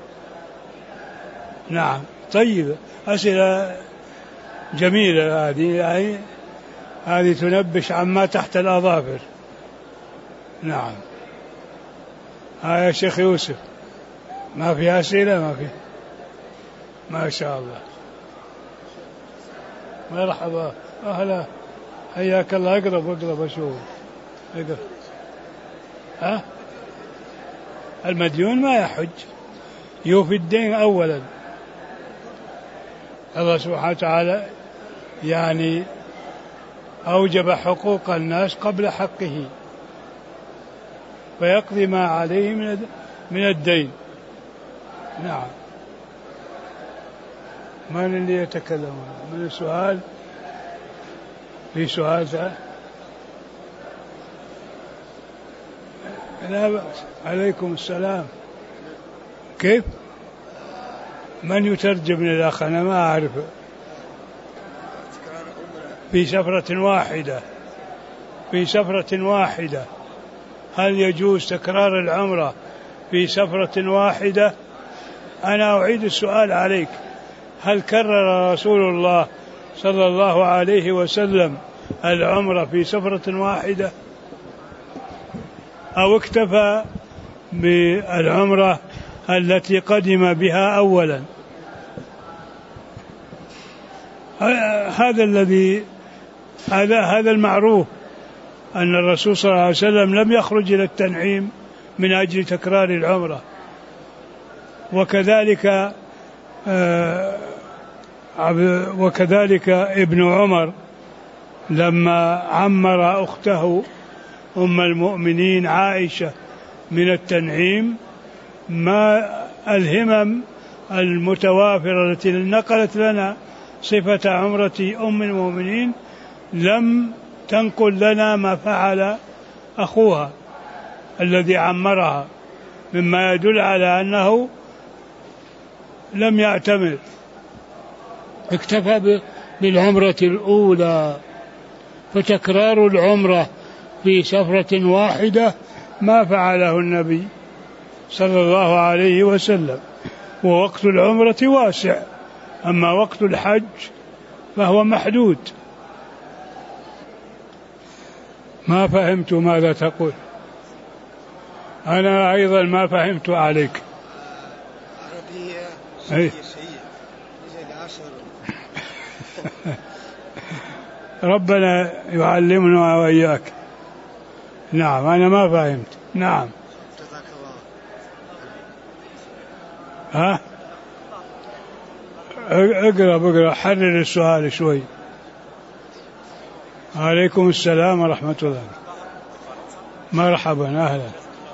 نعم. طيب، أسئلة جميلة هذه، يعني هذه تنبش عما تحت الأظافر. نعم. ها يا شيخ يوسف، ما في أسئلة؟ ما في. ما شاء الله. مرحبا، أهلا، حياك الله. اقرب اقرب أشوف. اقرب. ها؟ المديون ما يحج، يوفي الدين أولا. الله سبحانه وتعالى يعني أوجب حقوق الناس قبل حقه، فيقضي ما عليه من الدين. نعم. من اللي يتكلم؟ من السؤال؟ في سؤال ذا؟ لا بأس. عليكم السلام. كيف؟ من يترجم للأخ؟ أنا ما أعرف. في سفرة واحدة، في سفرة واحدة، هل يجوز تكرار العمرة في سفرة واحدة؟ أنا أعيد السؤال عليك، هل كرر رسول الله صلى الله عليه وسلم العمرة في سفرة واحدة أو اكتفى بالعمرة التي قدم بها أولا؟ هذا الذي هذا هذا المعروف، أن الرسول صلى الله عليه وسلم لم يخرج إلى التنعيم من أجل تكرار العمرة. وكذلك وكذلك ابن عمر لما عمر أخته أم المؤمنين عائشة من التنعيم، ما الهمم المتوافرة التي نقلت لنا صفة عمرة أم المؤمنين لم تنقل لنا ما فعل أخوها الذي عمرها، مما يدل على أنه لم يعتمر، اكتفى بالعمرة الأولى. فتكرار العمرة في سفرة واحدة ما فعله النبي صلى الله عليه وسلم. ووقت العمرة واسع، أما وقت الحج فهو محدود. ما فهمت ماذا تقول. أنا أيضا ما فهمت عليك. عربية ربنا يعلمنا وإياك. نعم أنا ما فهمت. نعم ها اقرأ اقرأ حرر السؤال شوي. عليكم السلام ورحمة الله. مرحبا أهلا.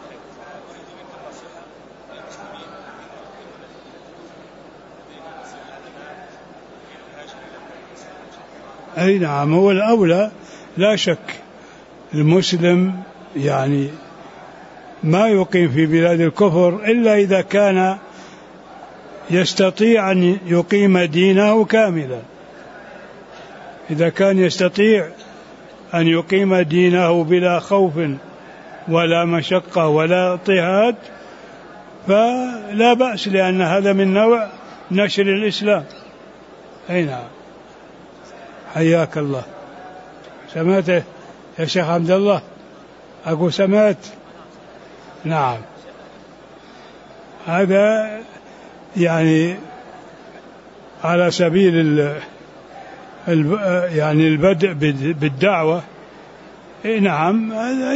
أي نعم، هو الأولى لا شك. المسلم يعني ما يقيم في بلاد الكفر إلا إذا كان يستطيع أن يقيم دينه كاملا. إذا كان يستطيع أن يقيم دينه بلا خوف ولا مشقة ولا اضطهاد فلا بأس، لأن هذا من نوع نشر الإسلام. أي نعم. حياك الله. سمعت يا شيخ عبد الله؟ أقول سمعت. نعم. هذا يعني على سبيل ال يعني البدء بالدعوة. نعم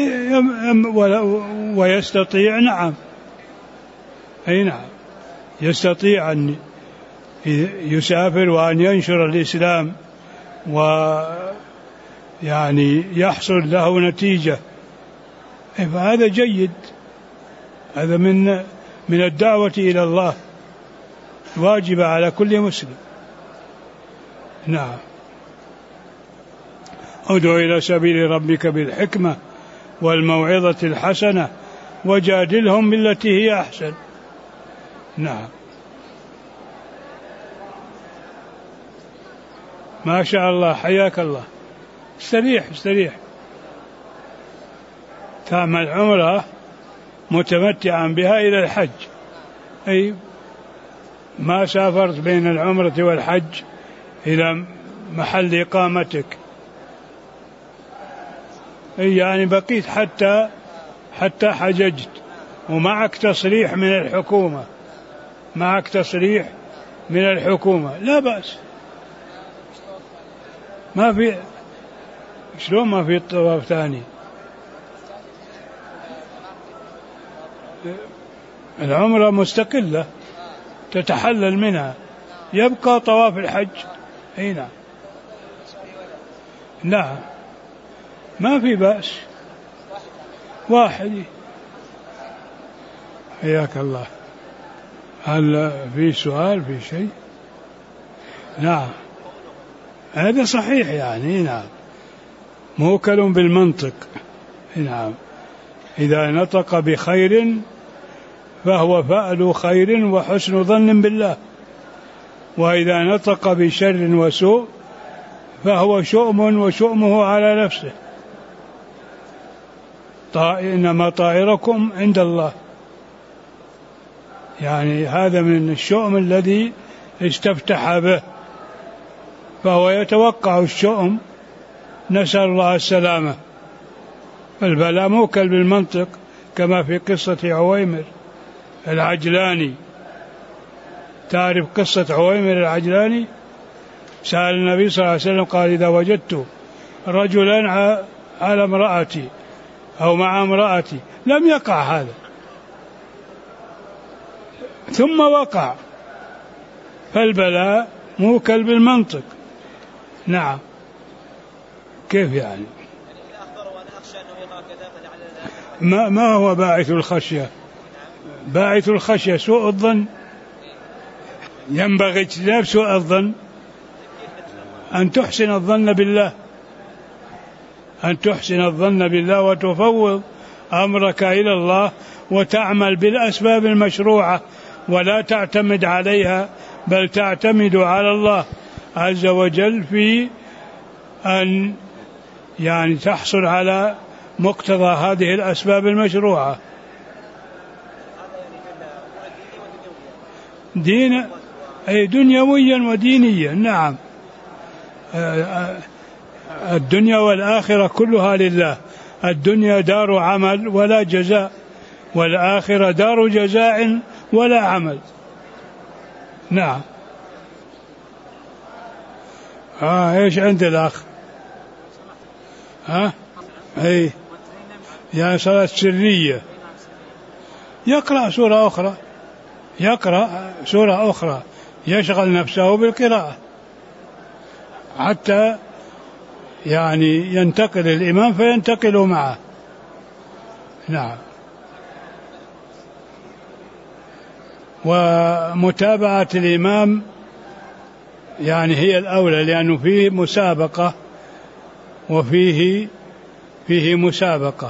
ويستطيع. نعم أي نعم يستطيع أن يسافر وأن ينشر الإسلام ويعني يحصل له نتيجة، فهذا جيد. هذا من من الدعوة إلى الله، واجب على كل مسلم. نعم. ادع إلى سبيل ربك بالحكمة والموعظة الحسنة وجادلهم بالتي هي أحسن. نعم. ما شاء الله. حياك الله. استريح استريح. تعمل عمرة متمتعا بها إلى الحج. أي ما سافرت بين العمرة والحج إلى محل إقامتك، أي يعني بقيت حتى حتى حججت ومعك تصريح من الحكومة، معك تصريح من الحكومة لا بأس. ما في شلون ما في طواف ثاني؟ العمرة مستقلة تتحلل منها، يبقى طواف الحج. اي نعم. نعم ما في بأس. واحد. حياك الله. هل في سؤال في شيء؟ نعم هذا صحيح يعني. نعم موكل بالمنطق. نعم إذا نطق بخير فهو فأل خير وحسن ظن بالله، وإذا نطق بشر وسوء فهو شؤم وشؤمه على نفسه. إنما طائركم عند الله، يعني هذا من الشؤم الذي استفتح به، فهو يتوقع الشؤم، نسأل الله السلامة. البلاء موكل بالمنطق كما في قصة عويمر العجلاني. تعرف قصة عويمر العجلاني؟ سأل النبي صلى الله عليه وسلم قال: إذا وجدت رجلا على امرأتي أو مع امرأتي، لم يقع هذا ثم وقع، فالبلاء موكل بالمنطق. نعم. كيف يعني؟ ما, ما هو باعث الخشية؟ باعث الخشية سوء الظن. ينبغي اجتناب سوء الظن، أن تحسن الظن بالله، أن تحسن الظن بالله وتفوض أمرك إلى الله وتعمل بالأسباب المشروعة ولا تعتمد عليها، بل تعتمد على الله عز وجل في أن يعني تحصل على مقتضى هذه الأسباب المشروعة. دين أي دنيويا ودينيا. نعم. الدنيا والآخرة كلها لله. الدنيا دار عمل ولا جزاء، والآخرة دار جزاء ولا عمل. نعم. ها ايش عند الأخ؟ ها اي يا صلاة سرية، يقرأ سورة أخرى، يقرأ سورة أخرى، يشغل نفسه بالقراءة حتى يعني ينتقل الإمام فينتقل معه. نعم. ومتابعة الإمام يعني هي الأولى، لأنه فيه مسابقة وفيه فيه مسابقة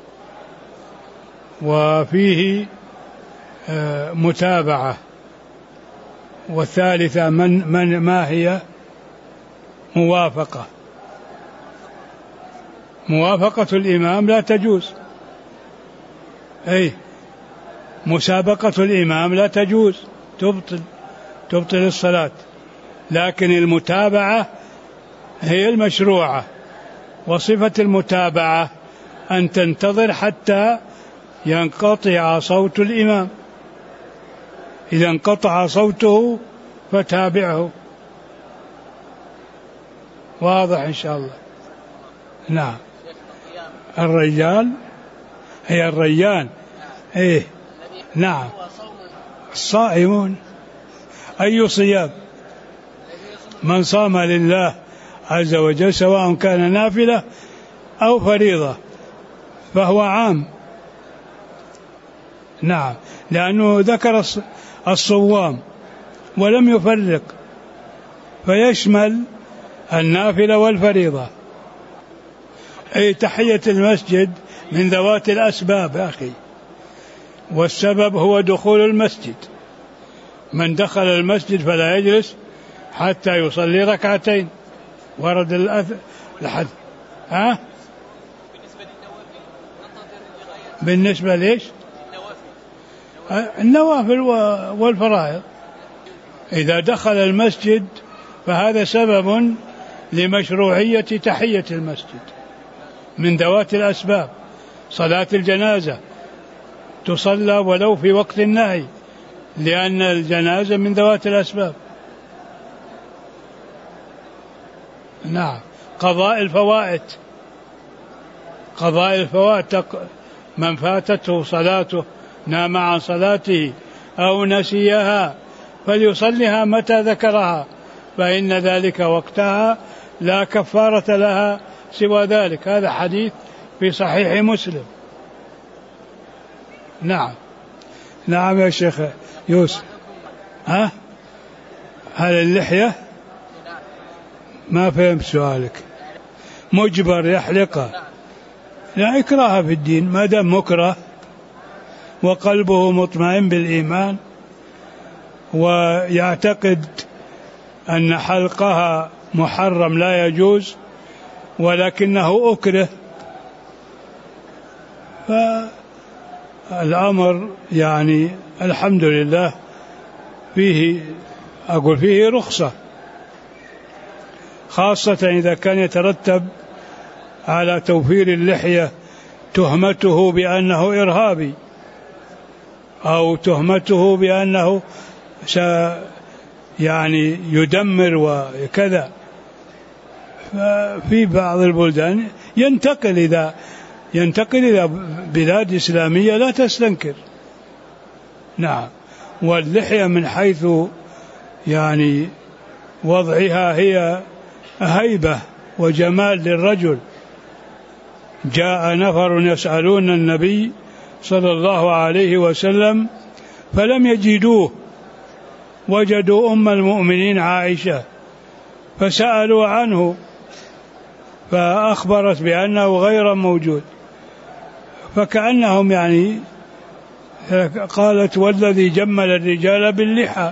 وفيه آه متابعة. والثالثة من من ما هي؟ موافقة. موافقة الإمام لا تجوز. أي مسابقة الإمام لا تجوز، تبطل تبطل الصلاة، لكن المتابعة هي المشروعة. وصفة المتابعة أن تنتظر حتى ينقطع صوت الإمام، إذا انقطع صوته فتابعه. واضح إن شاء الله. نعم. الرجال هي الريان. إيه نعم. الصائمون أي صيام؟ من صام لله عز وجل سواء كان نافلة أو فريضة فهو عام. نعم، لأنه ذكر الصوام ولم يفرق، فيشمل النافلة والفريضة. أي تحية المسجد من ذوات الأسباب يا أخي، والسبب هو دخول المسجد. من دخل المسجد فلا يجلس حتى يصلي ركعتين، ورد الأثر لحد. ها؟ بالنسبة ليش؟ النوافل والفرائض. إذا دخل المسجد فهذا سبب لمشروعية تحية المسجد من ذوات الأسباب. صلاة الجنازة تصلى ولو في وقت النهي، لأن الجنازة من ذوات الأسباب. نعم. قضاء الفوائد، قضاء الفوائد من فاتته صلاته، نام عن صلاته أو نسيها فليصلها متى ذكرها، فإن ذلك وقتها لا كفارة لها سوى ذلك. هذا حديث في صحيح مسلم. نعم. نعم يا شيخ يوسف. ها؟ هل اللحية؟ ما فهم سؤالك. مجبر يحلقها لا إكراه في الدين، ما دام مكره وقلبه مطمئن بالإيمان ويعتقد أن حلقها محرم لا يجوز ولكنه أكره، فالأمر يعني الحمد لله فيه، أقول فيه رخصة، خاصة إذا كان يترتب على توفير اللحية تهمته بأنه إرهابي أو تهمته بأنه س يعني يدمر وكذا. ففي بعض البلدان ينتقل إذا ينتقل إلى بلاد إسلامية لا تستنكر. نعم. واللحية من حيث يعني وضعها هي هيبة وجمال للرجل. جاء نفر يسألون النبي صلى الله عليه وسلم فلم يجدوه، وجدوا أم المؤمنين عائشة فسألوا عنه فأخبرت بأنه غير موجود، فكأنهم يعني قالت والذي جمل الرجال باللحى،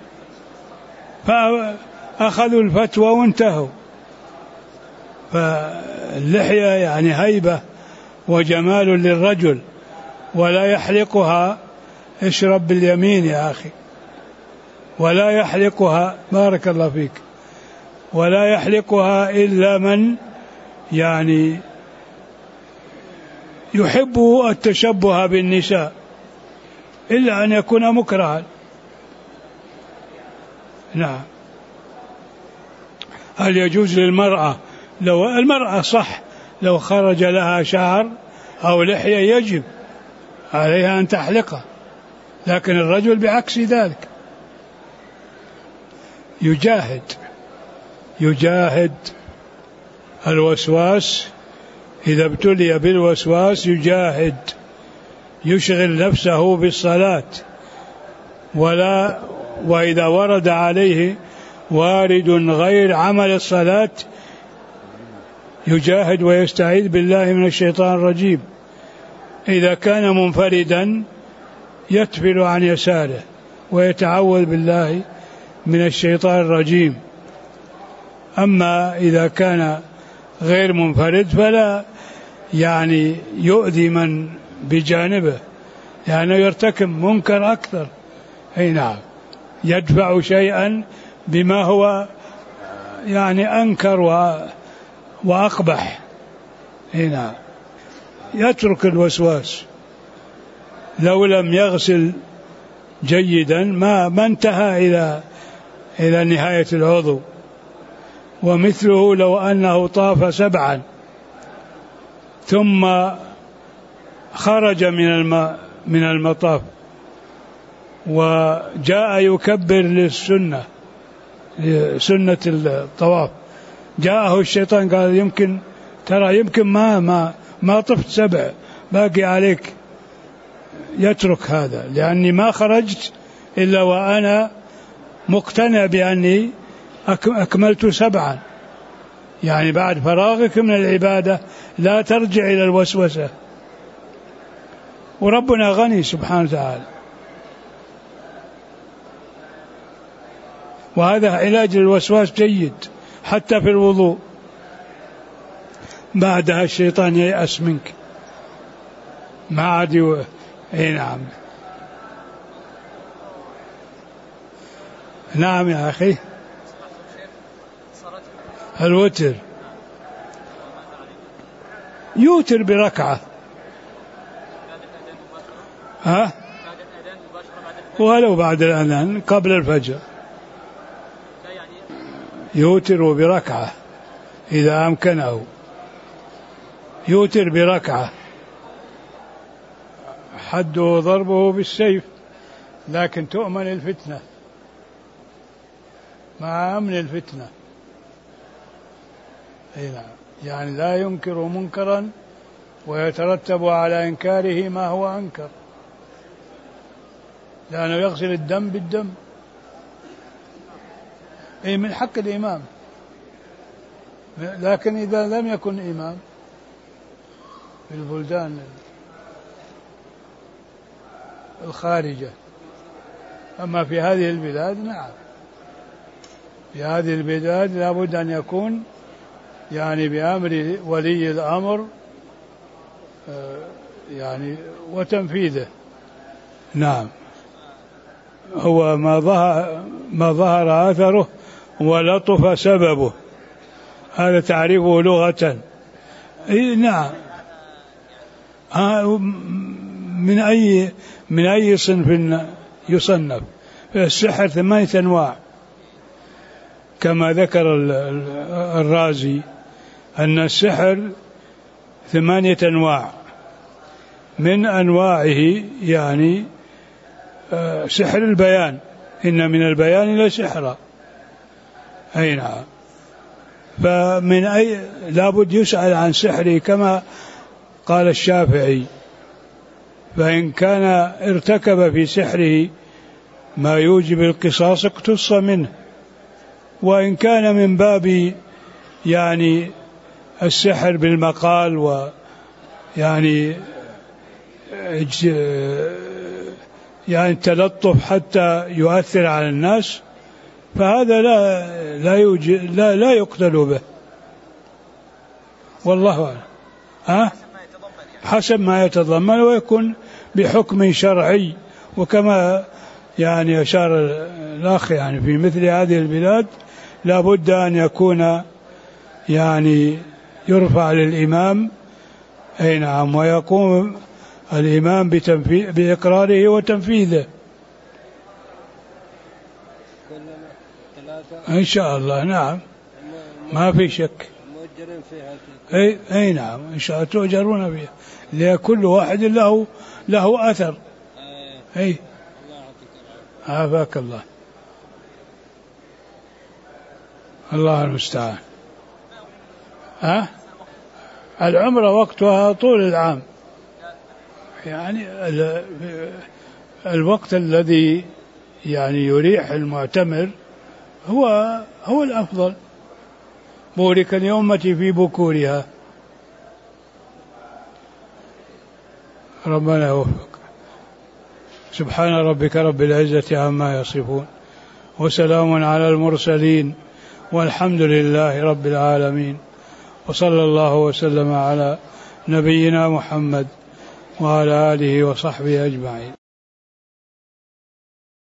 فأخذوا الفتوى وانتهوا. فاللحية يعني هيبة وجمال للرجل، ولا يحلقها اشرب باليمين يا أخي، ولا يحلقها بارك الله فيك، ولا يحلقها إلا من يعني يحب التشبه بالنساء، إلا أن يكون مكرها. نعم. هل يجوز للمرأة لو المرأة صح لو خرج لها شعر أو لحية يجب عليها أن تحلقه، لكن الرجل بعكس ذلك يجاهد يجاهد الوسواس، إذا ابتلي بالوسواس يجاهد، يشغل نفسه بالصلاة، ولا وإذا ورد عليه وارد غير عمل الصلاة يجاهد ويستعيذ بالله من الشيطان الرجيم. إذا كان منفردا يتفل عن يساره ويتعوذ بالله من الشيطان الرجيم. أما إذا كان غير منفرد فلا يعني يؤذي من بجانبه، يعني يرتكب منكر أكثر. أي نعم، يدفع شيئا بما هو يعني أنكر وأقبح. أي نعم، يترك الوسواس. لو لم يغسل جيدا ما ما انتهى إلى إلى نهاية العضو. ومثله لو أنه طاف سبعا ثم خرج من الماء من المطاف وجاء يكبر للسنة سنة الطواف، جاءه الشيطان قال يمكن ترى يمكن ما ما ما طفت سبع باقي عليك، يترك هذا، لأني ما خرجت إلا وأنا مقتنع بأني أكملت سبعا. يعني بعد فراغك من العبادة لا ترجع إلى الوسوسة، وربنا غني سبحانه وتعالى. وهذا علاج الوسواس جيد حتى في الوضوء، بعدها الشيطان ييأس منك ما عاد يو... اي نعم. نعم يا أخي. الوتر يوتر بركعة، ها ولو بعد الأذان قبل الفجر يوتر بركعة إذا أمكنه، يوتر بركعة، حده ضربه بالسيف، لكن تؤمن الفتنة مع أمن الفتنة. يعني لا ينكر منكرا ويترتب على إنكاره ما هو أنكر، لأنه يغسل الدم بالدم. أي من حق الإمام، لكن إذا لم يكن إمام في البلدان الخارجة. أما في هذه البلاد نعم، في هذه البلاد لا بد أن يكون يعني بأمر ولي الأمر يعني وتنفيذه. نعم، هو ما ظهر ما ظهر أثره ولطف سببه، هذا تعريفه لغة. إيه نعم. من أي من أي صنف يصنف؟ السحر ثمانية أنواع كما ذكر الرازي، أن السحر ثمانية أنواع. من أنواعه يعني سحر البيان، إن من البيان لسحرا. أي نعم. فمن أي لابد يسأل عن سحره كما قال الشافعي، فإن كان ارتكب في سحره ما يوجب القصاص اقتص منه، وإن كان من باب يعني السحر بالمقال ويعني يعني التلطف حتى يؤثر على الناس، فهذا لا لا يوجد لا لا يقتل به، والله أعلم. ها؟ حسب ما يتضمن، ويكون بحكم شرعي. وكما يعني أشار الأخ يعني في مثل هذه البلاد لا بد أن يكون يعني يرفع للإمام، أي نعم، ويقوم الإمام بإقراره وتنفيذه إن شاء الله. نعم، ما في شك. أي, أي نعم، إن شاء الله تؤجرون فيها، لكل واحد له له أثر. أي عافاك الله. الله المستعان. ها؟ العمرة وقتها طول العام، يعني الوقت الذي يعني يريح المعتمر هو هو الأفضل. بورك لأمتي في بكورها. ربنا يوفق. سبحان ربك رب العزة عما يصفون، وسلام على المرسلين، والحمد لله رب العالمين، وصلى الله وسلم على نبينا محمد وعلى آله وصحبه أجمعين.